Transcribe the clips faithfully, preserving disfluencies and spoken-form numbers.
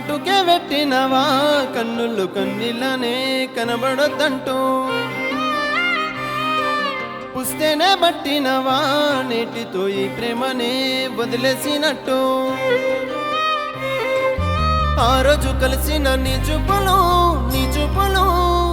కాటుకే పెట్టినవా కన్నులు కన్నీళ్ళనే కనబడొద్దంటూ పుస్తేనే బట్టినవా నేటితో ఈ ప్రేమనే వదిలేసినట్టు ఆ రోజు కలిసిన నీ చూపులు నీ చూపులు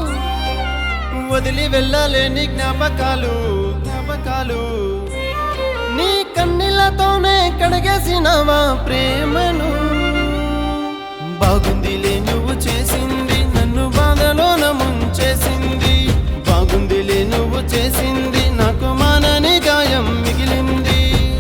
వదిలి వెళ్ళలేని జ్ఞాపకాలు జ్ఞాపకాలు నీ కన్నీళ్ళతోనే కడిగేసినవా ప్రేమను బాగుందిలే నువ్వు చేసింది నన్ను బాధలోన ముంచేసింది బాగుందిలే నువ్వు చేసింది నాకు మానని గాయం మిగిలింది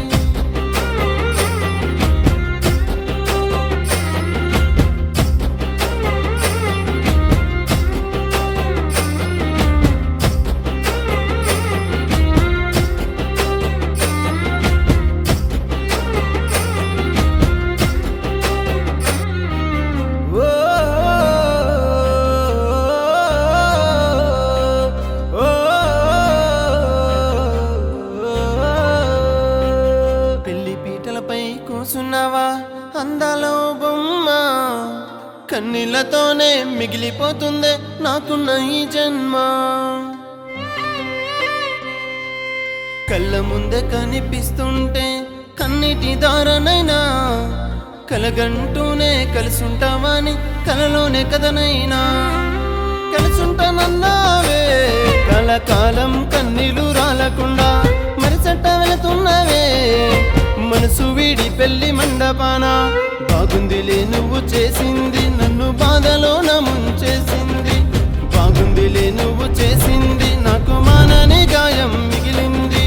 కూసున్నావా అందాలో బొమ్మ కన్నీళ్లతోనే మిగిలిపోతుందే నాకున్న ఈ జన్మ కళ్ళ ముందే కనిపిస్తుంటే కన్నీటి దారనైనా కలగంటూనే కలిసుంటావని కలలోనే కదనైనా కలిసుంటానన్నావే కలకాలం కన్నీళ్లు రాలకుండా మరిసట్ట వెళుతున్నవే మనసు వీడి పెళ్లి మండపాన బాగుందిలే నువ్వు చేసింది నన్ను బాధలోన ముంచేసింది బాగుందిలే నువ్వు చేసింది నాకు మానని గాయం మిగిలింది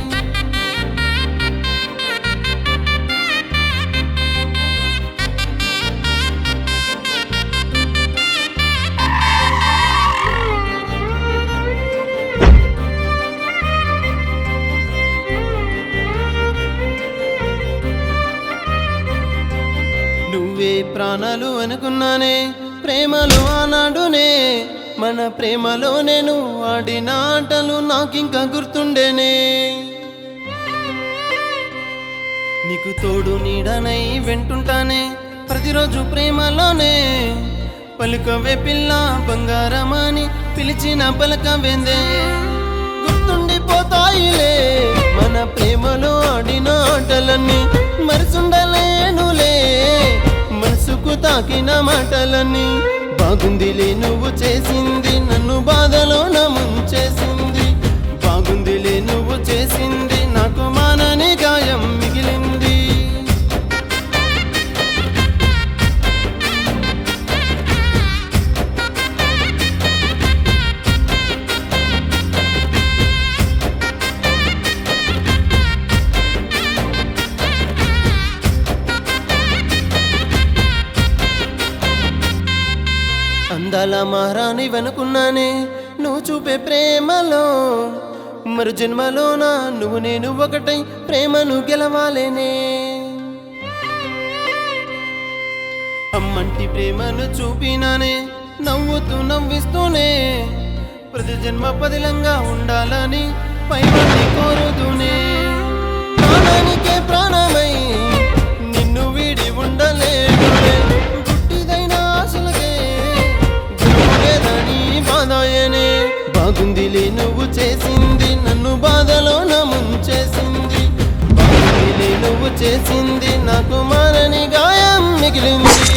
నువ్వే ప్రాణాలు అనుకున్నానే ప్రేమలో ఆనాడునే మన ప్రేమలో నేను ఆడిన ఆటలు నాకింకా గుర్తుండేనే నీకు తోడు నీడనై వెంటుంటానే ప్రతిరోజు ప్రేమలోనే పలుకవే పిల్ల బంగారమని పిలిచిన పలకవేందే గుర్తుండిపోతాయిలే మన ప్రేమలో ఆడిన ఆటలన్నీ మరిసుండలేనులే మనసుకు తాకిన మాటలన్నీ బాగుందిలే నువ్వు చేసింది నన్ను బాధలోన ముంచేసింది బాగుందిలే నువ్వు చేసింది నాకు మానని గాయం మిగిలింది అందాల మహారాణి వెనుకున్నానే నువ్వు చూపే ప్రేమలో మరు జన్మలోన నువ్వు నేను ఒకటై ప్రేమను గెలవాలేనే అమ్మంటి ప్రేమను చూపినానే నవ్వుతూ నవ్విస్తూనే ప్రతి జన్మ పదిలంగా ఉండాలని పైవాన్ని కోరుతూనే ప్రాణానికే ప్రాణమై నిన్ను వీడి ఉండలేనులే గుట్టిదైన ఆశలకే బాధాయనే బాగుందిలే నువ్వు చేసింది నన్ను బాధలోన ముంచేసింది బాగుందిలే నువ్వు చేసింది నాకు మానని గాయం మిగిలింది